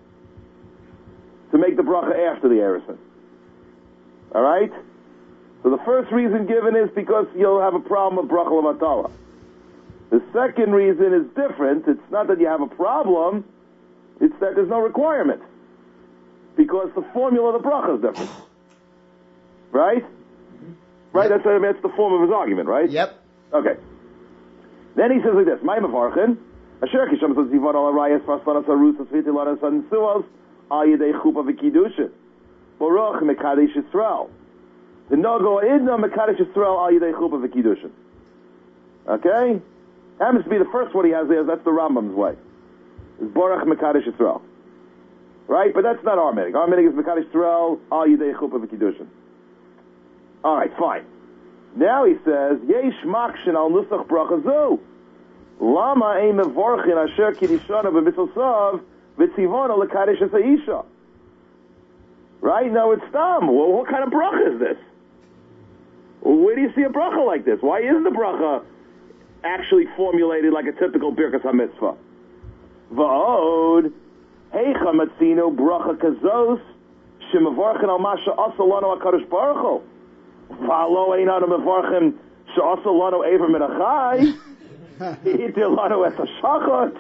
Speaker 1: to make the bracha after the erison. All right? So the first reason given is because you'll have a problem with bracha levatala. The second reason is different. It's not that you have a problem, it's that there's no requirement. Because the formula of the bracha is different. Right? Right? That's the form of his argument, right?
Speaker 2: Yep.
Speaker 1: Okay. Then he says like this, Ma'im Avarchen, Asher Kisham says Zivad al Arayas Fasanas Arusas Vitilanas and Suos Al Yedei Chupa V'Kiddushin Baruch Mekadesh Yisrael the Nogo Idna Mekadesh Yisrael Al Yedei Chupa V'Kiddushin. Okay? Happens to be the first one he has there, that's the Rambam's way. It's Baruch Mekadesh Yisrael. Right? But that's not our meaning. Our meaning is Mekadesh Yisrael Al Yedei Chupa V'Kiddushin. Alright, fine. Now he says, Yesh Makshin Al Nusach Bracha Zu Lama Ein Mevorchin Asher Kiddishana B'Mitzosav V'Tzivona L'Kadesh Ha'Isha. Right? Now it's Stam. Well, what kind of bracha is this? Where do you see a bracha like this? Why isn't the bracha actually formulated like a typical Birkas HaMitzvah? Va'od Heicha Matzino Bracha Kazos Shemevorchin Al Masha Asalano HaKadosh Baruch Hu Va'alo Ein Adam Mevorchin She'Asalano Ever Min Achai Itilano Es HaShachot.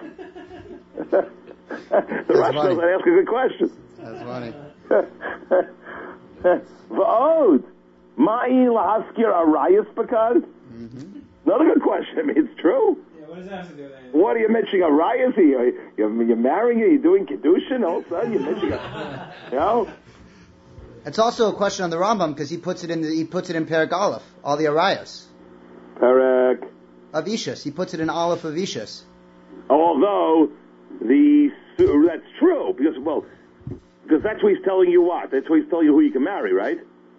Speaker 1: The Rosh knows how to ask a good question.
Speaker 2: That's funny.
Speaker 1: Va'od Ma'i Lahaskir Arayas Bakad. Another good question. I mean, it's true.
Speaker 3: Yeah, what does that have to do with anything?
Speaker 1: What are you mentioning Arayas? You're marrying her, you're doing Kiddushin, all of a sudden you're mentioning you know?
Speaker 2: It's also a question on the Rambam because he puts it in Perek Aleph, all the Arayos.
Speaker 1: Perek
Speaker 2: Of Ishus. He puts it in Aleph of Ishus.
Speaker 1: Although that's true because that's what he's telling you what. That's what he's telling you who you can marry, right?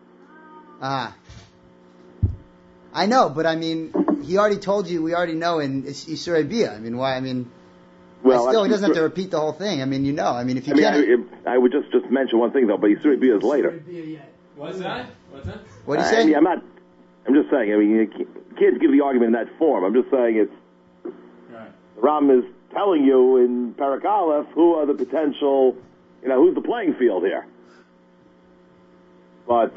Speaker 2: I know, but I mean, he already told you. We already know in Yisur Bia. I mean, why? I mean, well, still, he doesn't have to repeat the whole thing. I mean, you know. I mean, if you can't,
Speaker 1: I would just mention one thing though. But Yisur Bia is later.
Speaker 3: What's that?
Speaker 2: What are you saying?
Speaker 1: I'm just saying. I mean, you can't give the argument in that form. I'm just saying it's.
Speaker 3: Right.
Speaker 1: The Ram is telling you in Parak Aleph who are the potential. Who's the playing field here? But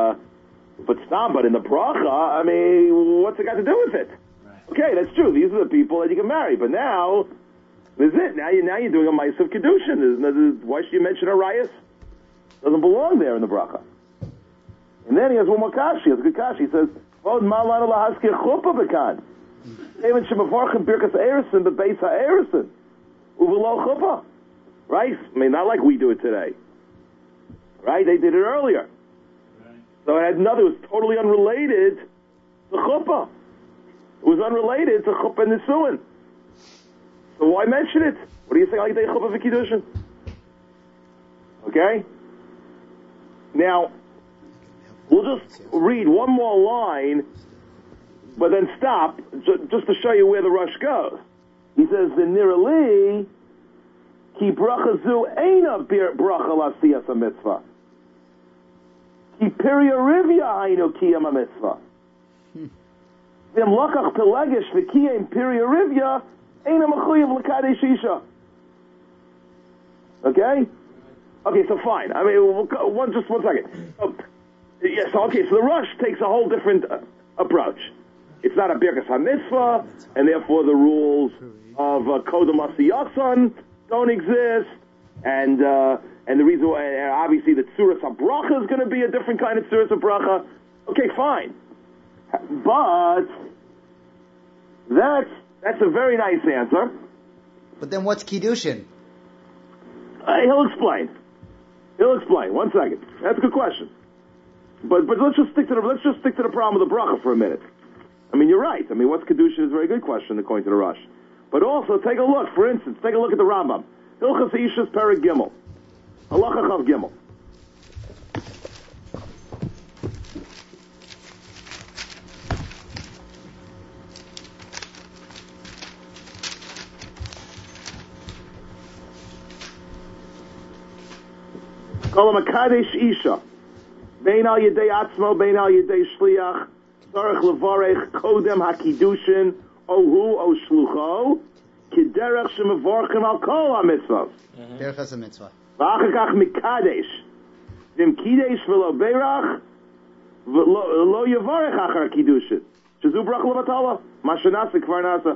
Speaker 1: in the bracha, I mean, what's it got to do with it?
Speaker 3: Right.
Speaker 1: Okay, that's true. These are the people that you can marry. But now, this is it. Now you're doing a Ma'aseh of Kedushin. Why should you mention Arayas? Doesn't belong there in the bracha. And then he has one more kashi. He has a good kashi. He says, "Od ma'alanu lahaskir chuppah b'kan." Even shemavarchem birkas eresin bebeis ha'eresin uvelo chuppah. Right? I mean, not like we do it today. Right? They did it earlier.
Speaker 3: Right.
Speaker 1: So it was totally unrelated to chuppah. It was unrelated to chuppah and nisuin. So why mention it? What do you say like they chuppah v'kiddushin? Okay? Now, we'll just read one more line, but then stop, just to show you where the rush goes. He says, the nirali, ki bracha zu eina bracha lasiyas ha-mitzvah. Ki pirya rivya hainu kiyam ha-mitzvah. V'im lakach pelegesh v'kiyam pirya rivya eina mechuyev l'kadesh isha. Okay? Okay, so fine. I mean, just one second. So the Rush takes a whole different approach. It's not a Birkas HaMitzvah, and therefore the rules of Kodem Asiyatson don't exist, and the reason why, obviously, the Tzuras HaBracha is going to be a different kind of Tzuras HaBracha. Okay, fine. But that's a very nice answer.
Speaker 2: But then what's Kiddushin?
Speaker 1: He'll explain. One second. That's a good question. But let's just stick to the problem of the bracha for a minute. I mean, you're right. I mean, what's Kedushin is a very good question according to the Rush. But also, take a look. For instance, take a look at the Rambam. Hilchas Ishus Perek Gimel. Halacha Chav Gimel. Kol HaMakadesh Isha. Bein al Yedei Atzmo, Bein al Yedei Shliach. Tzarech levarech kodem hakidushin ohu o shlucho kiderech shemevorchem al kol ha-mitzvot.
Speaker 2: Birchas ha-mitzvah.
Speaker 1: V'achar kach mikadesh v'im kidesh v'lo beirach v'lo yavarech achar kidushin shezu brach levatala mashanasa kvar nasa.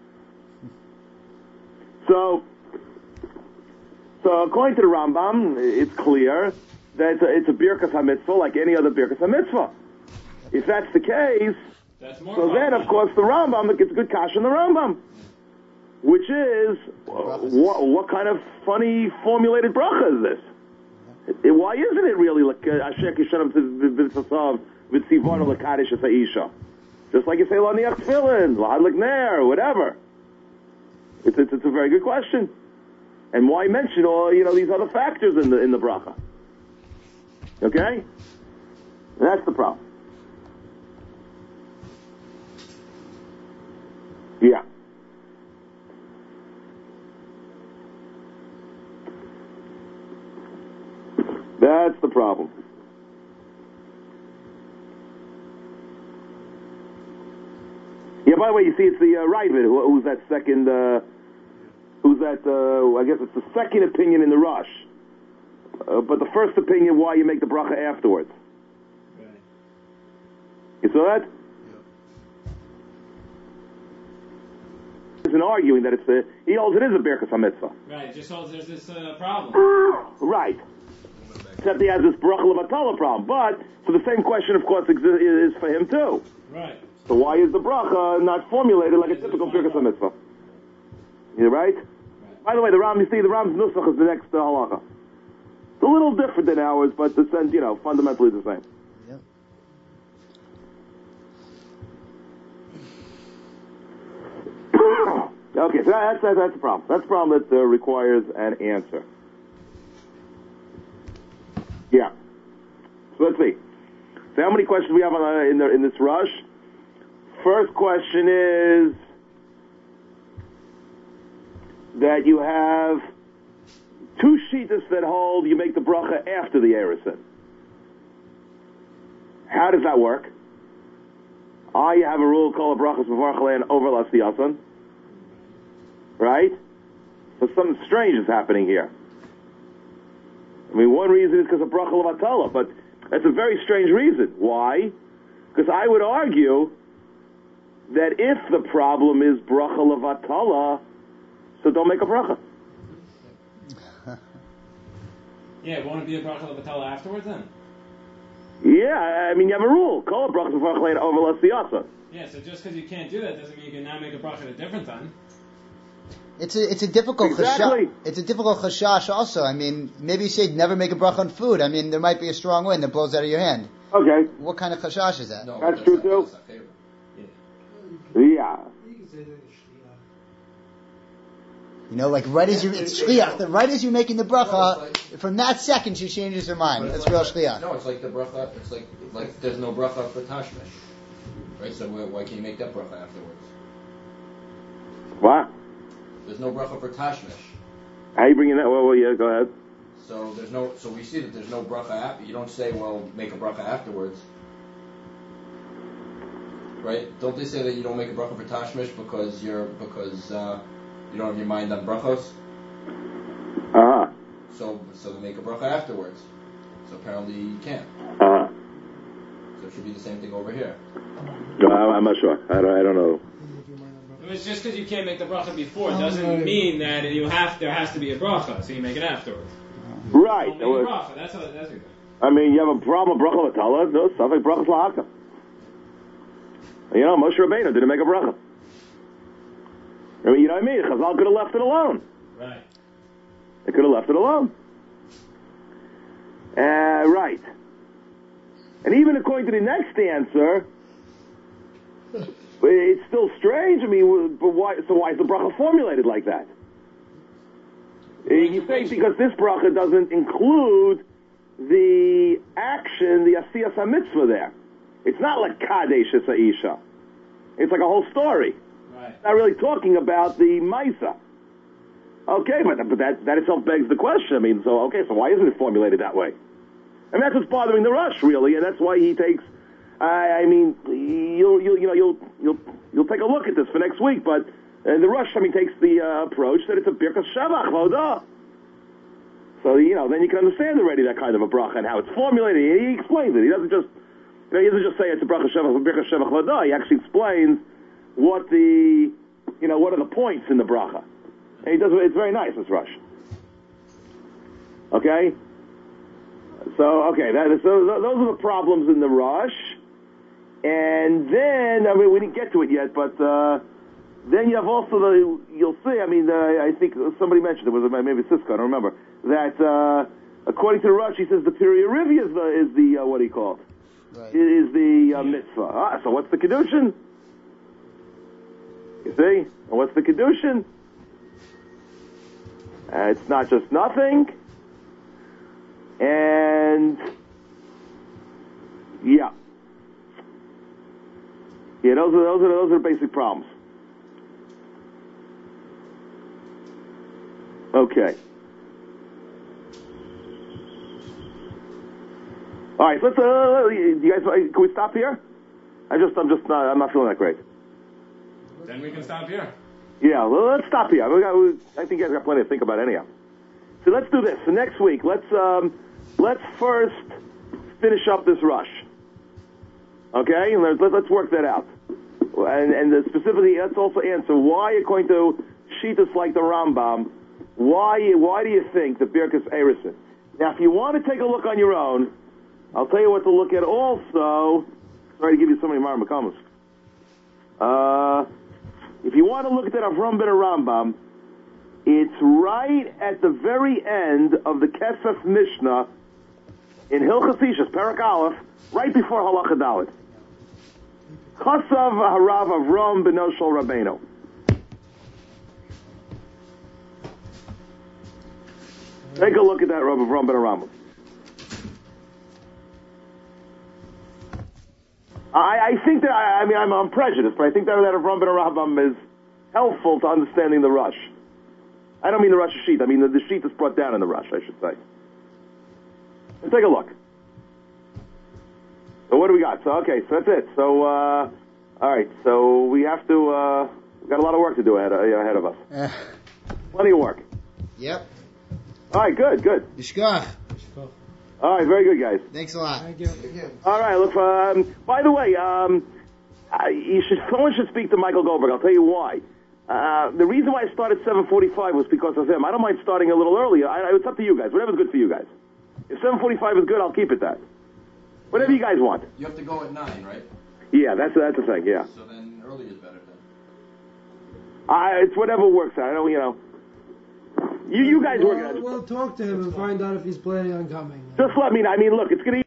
Speaker 1: So according to the Rambam, it's clear that it's a Birkas HaMitzvah like any other Birkas HaMitzvah. If that's the case, so then, of course, the Rambam, it gets good kash in the Rambam. Which is, what kind of funny formulated bracha is this? Why isn't it really like Asher Kishanam V'Tzasav V'Tzivon L'Kadesh Ha'isha? Just like you say, L'Niach Tefillin, L'Had L'Gner, whatever. It's a very good question. And why mention all, these other factors in the bracha? Okay? That's the problem. Yeah. That's the problem. Yeah, by the way, you see, it's the Ravid, who's that second, I guess it's the second opinion in the Rush. But the first opinion, why you make the bracha afterwards.
Speaker 3: Right.
Speaker 1: You saw that? Isn't arguing that he holds it is a Birkas HaMitzvah.
Speaker 3: Right, it just holds there's this problem.
Speaker 1: Right. Except he has this bracha levatala problem. But, so the same question, of course, is for him too.
Speaker 3: Right.
Speaker 1: So why is the bracha not formulated like a typical Birkas HaMitzvah? You right? By the way, the Ram's Nusach is the next halacha. It's a little different than ours, but the sense, fundamentally the same. Okay, so that's a problem. That's a problem that requires an answer. Yeah. So let's see. So how many questions we have in this rush? First question is that you have two shitas that hold you make the bracha after the Erusin. How does that work? You have a rule called a brachas b'varchalein over l'asiyasan. Right? So something strange is happening here. I mean, one reason is because of bracha levatala, but that's a very strange reason. Why? Because I would argue that if the problem is bracha levatala, so don't make a bracha.
Speaker 3: Yeah, won't it be a bracha levatala afterwards then?
Speaker 1: Yeah, I mean, you have a rule. Call it brachas b'varchalein over l'asiyasa.
Speaker 3: Yeah, so just because you can't do that doesn't mean you can now make a bracha at a different time.
Speaker 2: It's a difficult
Speaker 1: Exactly.
Speaker 2: It's a difficult chashash also. I mean, maybe you say never make a bracha on food. I mean, there might be a strong wind that blows out of your hand.
Speaker 1: Okay.
Speaker 2: What kind of chashash is that?
Speaker 5: No,
Speaker 1: That's true, too.
Speaker 5: That's not favorite.
Speaker 1: Yeah.
Speaker 6: You can say that in Shliach.
Speaker 2: You know, like right as right as you're making the bracha, from that second she changes her mind.
Speaker 5: But it's
Speaker 2: That's real
Speaker 5: like
Speaker 2: shliach.
Speaker 5: No, it's like the bracha. It's like there's no bracha for tashmish, right? So why can't you make that bracha afterwards?
Speaker 1: What?
Speaker 5: There's no bracha for tashmish.
Speaker 1: How you bringing that? Well, yeah, go ahead.
Speaker 5: So there's no. So we see that there's no bracha after. You don't say, well, make a bracha afterwards, right? Don't they say that you don't make a bracha for tashmish because you don't have your mind on brachos?
Speaker 1: Uh-huh.
Speaker 5: So they make a bracha afterwards. So apparently you can't.
Speaker 1: Uh-huh.
Speaker 5: So it should be the same thing over here.
Speaker 1: No, I'm not sure. I don't know.
Speaker 3: It's just because you can't make the bracha before doesn't mean that there has to be a bracha, so you make it afterwards.
Speaker 1: Right.
Speaker 3: Don't make a bracha. That's what you're doing.
Speaker 1: I mean, you have a problem with bracha vatala. No, stuff like brachas lahaka. You know, Moshe Rabbeinu didn't make a bracha. I mean, you know what I mean? Chazal could have left it alone.
Speaker 3: Right.
Speaker 1: They could have left it alone. Right. And even according to the next answer, it's still strange. I mean, but why? So why is the bracha formulated like that? He's saying because this bracha doesn't include the action, the asiyas hamitzvah there. It's not like kadesh es ha'isha. It's like a whole story.
Speaker 3: Right.
Speaker 1: It's not really talking about the maisa. Okay, but that itself begs the question. I mean, so why isn't it formulated that way? And that's what's bothering the Rush, really, and that's why he takes. I mean, you'll take a look at this for next week, but the Rush, takes the approach that it's a birkas shavach vodah. So then you can understand already that kind of a bracha and how it's formulated. He explains it. He doesn't just say it's a bracha shavach, birkas shavach vodah. He actually explains what are the points in the bracha. And he does. It's very nice, this Rush. Okay. So those are the problems in the Rush. And then, we didn't get to it yet, but then you have also you'll see, I think somebody mentioned it, was maybe Cisco, I don't remember, that according to the Rush, he says the Piriyarivi is the what do you call it?
Speaker 2: Right.
Speaker 1: Is the mitzvah. So what's the Kedushin? You see? And what's the Kedushin? It's not just nothing. And yeah, those are the basic problems. Okay. All right. Let's. You guys, can we stop here? I'm not feeling that great.
Speaker 3: Then we can stop here.
Speaker 1: Yeah. Well, let's stop here. I think you guys got plenty to think about anyhow. So let's do this. So next week, let's first finish up this Rush. Okay, and let's work that out. And specifically, let's also answer why, according to Shitas like the Rambam, why do you think the Birkas Erusin? Now, if you want to take a look on your own, I'll tell you what to look at also. Sorry to give you so many Marmakamas. If you want to look at that Avram ben Rambam, it's right at the very end of the Kesef Mishnah in Hilchas Ishus, Perek Aleph, right before Halacha Dalet. Chasav Harav Avram beno Shel Rabbeinu. Take a look at that, Rabbi Avram ben Aram. I think that, I'm prejudiced, but I think that Avram ben Aram is helpful to understanding the Rush. I don't mean the Rush sheet. I mean the sheet that's brought down in the Rush, I should say. Let's take a look. So what do we got? So that's it. So, all right. So we have to, we've got a lot of work to do ahead of us. Plenty of work.
Speaker 2: Yep.
Speaker 1: All right, good.
Speaker 2: Yishkach.
Speaker 1: All right, very good, guys.
Speaker 2: Thanks a lot.
Speaker 4: Thank you.
Speaker 1: All right, look. By the way, someone should speak to Michael Goldberg. I'll tell you why. The reason why I started 7:45 was because of him. I don't mind starting a little earlier. It's up to you guys. Whatever's good for you guys. If 7:45 is good, I'll keep it that. Whatever you guys want.
Speaker 5: You have to go at 9, right?
Speaker 1: Yeah, that's the thing. Yeah.
Speaker 5: So then early is better then.
Speaker 1: It's whatever works out. I don't, You guys work it out.
Speaker 4: We'll talk to him and find out if he's planning on coming.
Speaker 1: Just let me know. I mean, look, it's going to